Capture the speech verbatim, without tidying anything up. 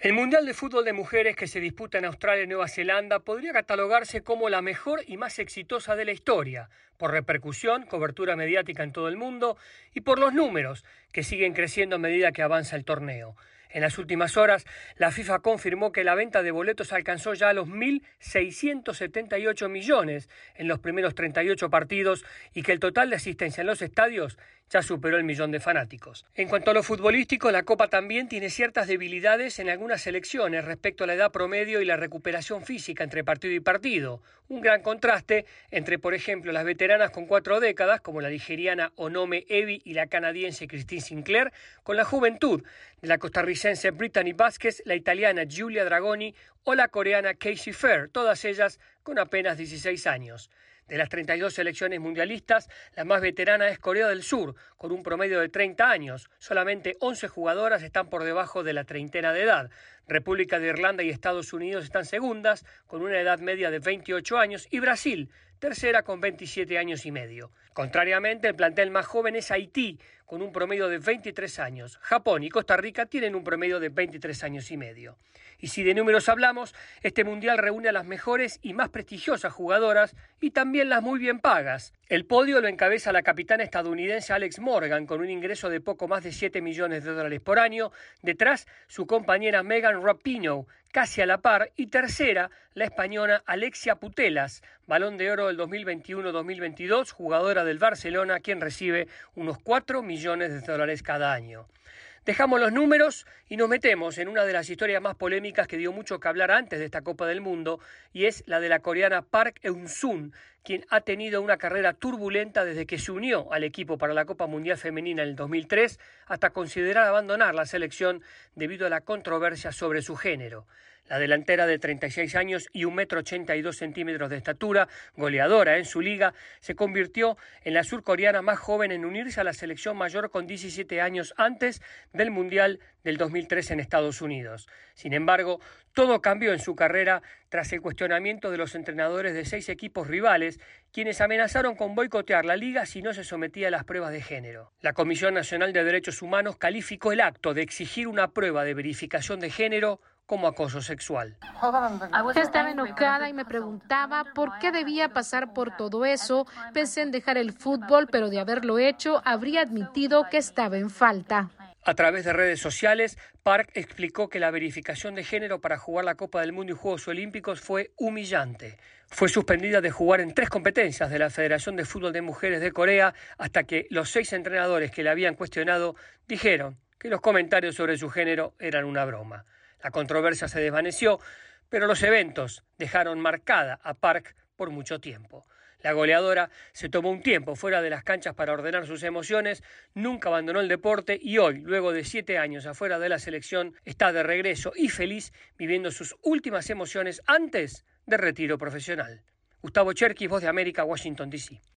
El Mundial de Fútbol de Mujeres que se disputa en Australia y Nueva Zelanda podría catalogarse como la mejor y más exitosa de la historia, por repercusión, cobertura mediática en todo el mundo y por los números, que siguen creciendo a medida que avanza el torneo. En las últimas horas, la FIFA confirmó que la venta de boletos alcanzó ya los mil seiscientos setenta y ocho millones en los primeros treinta y ocho partidos y que el total de asistencia en los estadios ya superó el millón de fanáticos. En cuanto a lo futbolístico, la Copa también tiene ciertas debilidades en algunas selecciones respecto a la edad promedio y la recuperación física entre partido y partido. Un gran contraste entre, por ejemplo, las veteranas con cuatro décadas, como la nigeriana Onome Ebi y la canadiense Christine Sinclair, con la juventud de la costarricense Brittany Vázquez, la italiana Giulia Dragoni o la coreana Casey Fair, todas ellas con apenas dieciséis años. De las treinta y dos selecciones mundialistas, la más veterana es Corea del Sur, con un promedio de treinta años. Solamente once jugadoras están por debajo de la treintena de edad. República de Irlanda y Estados Unidos están segundas, con una edad media de veintiocho años, y Brasil, tercera con veintisiete años y medio. Contrariamente, el plantel más joven es Haití, con un promedio de veintitrés años. Japón y Costa Rica tienen un promedio de veintitrés años y medio. Y si de números hablamos, este mundial reúne a las mejores y más prestigiosas jugadoras y también las muy bien pagas. El podio lo encabeza la capitana estadounidense Alex Morgan, con un ingreso de poco más de siete millones de dólares por año. Detrás, su compañera Megan Rapinoe, casi a la par. Y tercera, la española Alexia Putellas, Balón de Oro del dos mil veintiuno dos mil veintidós, jugadora del Barcelona, quien recibe unos cuatro millones de dólares cada año. Dejamos los números y nos metemos en una de las historias más polémicas que dio mucho que hablar antes de esta Copa del Mundo, y es la de la coreana Park Eun-sun, quien ha tenido una carrera turbulenta desde que se unió al equipo para la Copa Mundial Femenina en el dos mil tres hasta considerar abandonar la selección debido a la controversia sobre su género. La delantera de treinta y seis años y un metro ochenta y dos centímetros de estatura, goleadora en su liga, se convirtió en la surcoreana más joven en unirse a la selección mayor con diecisiete años antes del Mundial del dos mil tres en Estados Unidos. Sin embargo, todo cambió en su carrera tras el cuestionamiento de los entrenadores de seis equipos rivales, quienes amenazaron con boicotear la liga si no se sometía a las pruebas de género. La Comisión Nacional de Derechos Humanos calificó el acto de exigir una prueba de verificación de género como acoso sexual. Estaba enojada y me preguntaba por qué debía pasar por todo eso. Pensé en dejar el fútbol, pero de haberlo hecho, habría admitido que estaba en falta. A través de redes sociales, Park explicó que la verificación de género para jugar la Copa del Mundo y Juegos Olímpicos fue humillante. Fue suspendida de jugar en tres competencias de la Federación de Fútbol de Mujeres de Corea hasta que los seis entrenadores que la habían cuestionado dijeron que los comentarios sobre su género eran una broma. La controversia se desvaneció, pero los eventos dejaron marcada a Park por mucho tiempo. La goleadora se tomó un tiempo fuera de las canchas para ordenar sus emociones, nunca abandonó el deporte y hoy, luego de siete años afuera de la selección, está de regreso y feliz viviendo sus últimas emociones antes del retiro profesional. Gustavo Cherkis, Voz de América, Washington, D C